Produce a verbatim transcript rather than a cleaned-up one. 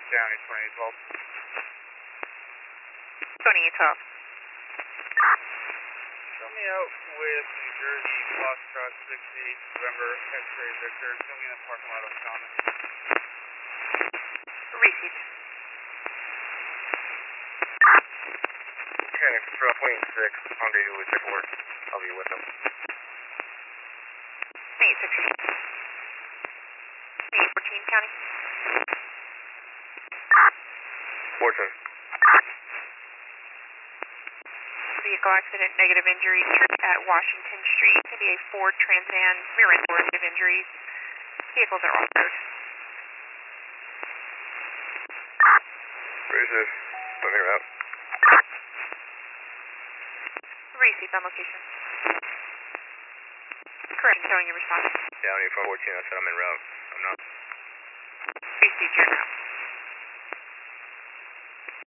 County twenty-eight twelve. twenty-eight twelve. Show me out with New Jersey, Foxtrot sixty, November, X-ray Victor. Show me in the parking lot of Common. Received. County Patrol twenty-six, on duty with paperwork. I'll be with them. twenty-eight sixteen. twenty-eight fourteen, County. fourteen. Vehicle accident, negative injuries at Washington Street. Going to be a Ford Trans Am, rear end negative injuries. Vehicles are off road. Receive. Let me route. Receive on location. Correct, showing your response. County four fourteen, I said I'm en route. I'm not. Receive your route.